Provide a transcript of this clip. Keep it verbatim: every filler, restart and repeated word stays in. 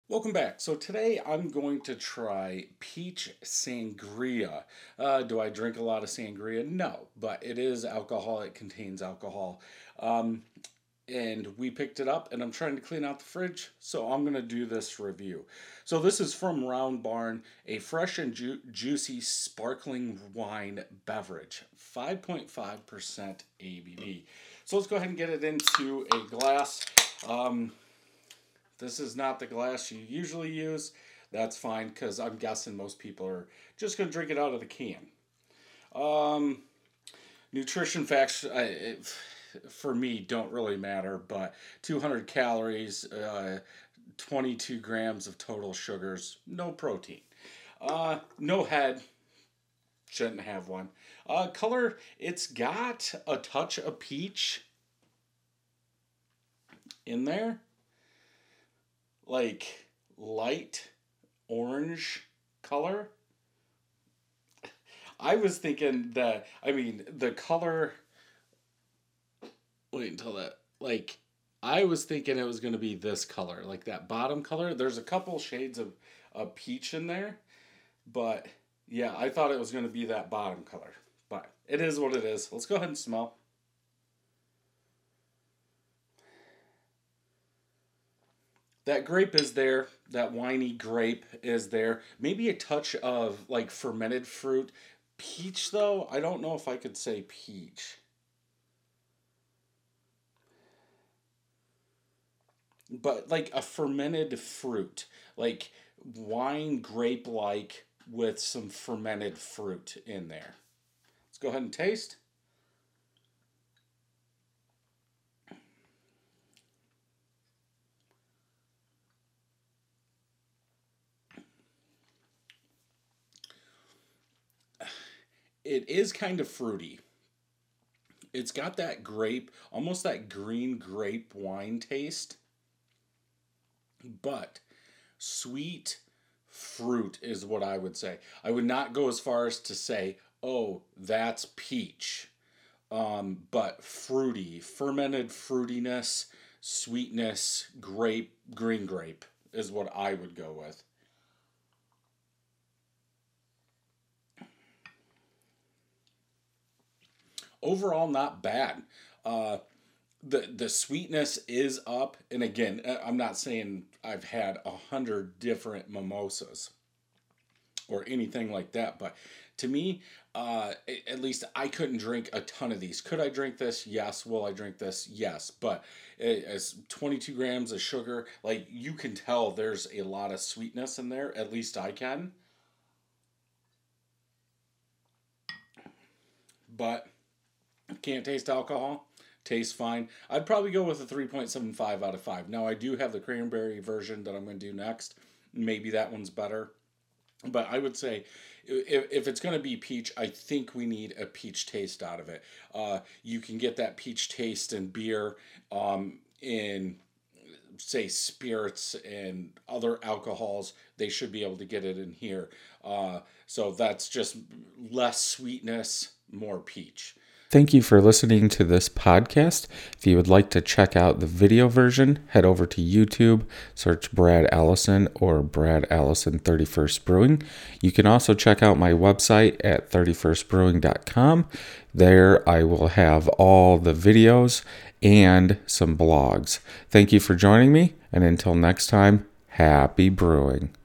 Welcome back. So today I'm going to try peach sangria. Uh, do I drink a lot of sangria? No, but it is alcohol. It contains alcohol. Um, and we picked it up and I'm trying to clean out the fridge. So I'm going to do this review. So this is from Round Barn, a fresh and ju- juicy sparkling wine beverage, five point five percent A B V. So let's go ahead and get it into a glass. Um, This is not the glass you usually use. That's fine because I'm guessing most people are just going to drink it out of the can. Um, nutrition facts I, it, for me don't really matter, but two hundred calories, uh, twenty-two grams of total sugars, no protein. Uh, no head, shouldn't have one. Uh, color, it's got a touch of peach in there. Like light orange color. I was thinking that, I mean, the color, wait until that, like, I was thinking it was going to be this color, like that bottom color. There's a couple shades of, of peach in there, but yeah, I thought it was going to be that bottom color, but it is what it is. Let's go ahead and smell. That grape is there. That winey grape is there. Maybe a touch of like fermented fruit. Peach, though, I don't know if I could say peach. But like a fermented fruit. Like wine grape like with some fermented fruit in there. Let's go ahead and taste. It is kind of fruity. It's got that grape, almost that green grape wine taste, but sweet fruit is what I would say. I would not go as far as to say, oh, that's peach, um, but fruity, fermented fruitiness, sweetness, grape, green grape is what I would go with. Overall, not bad. Uh, the the sweetness is up, and again, uh, I'm not saying I've had a hundred different mimosas or anything like that, but to me, uh, at least I couldn't drink a ton of these. Could I drink this? Yes. Will I drink this? Yes. But as twenty-two grams of sugar, like you can tell, there's a lot of sweetness in there. At least I can. But can't taste alcohol. Tastes fine. I'd probably go with a three point seven five out of five. Now, I do have the cranberry version that I'm going to do next. Maybe that one's better. But I would say if, if it's going to be peach, I think we need a peach taste out of it. Uh, you can get that peach taste in beer, um, in, say, spirits and other alcohols. They should be able to get it in here. Uh, so that's just less sweetness, more peach. Thank you for listening to this podcast. If you would like to check out the video version, head over to YouTube, search Brad Allison or Brad Allison thirty-first Brewing. You can also check out my website at thirty-first brewing dot com. There I will have all the videos and some blogs. Thank you for joining me, and until next time, happy brewing.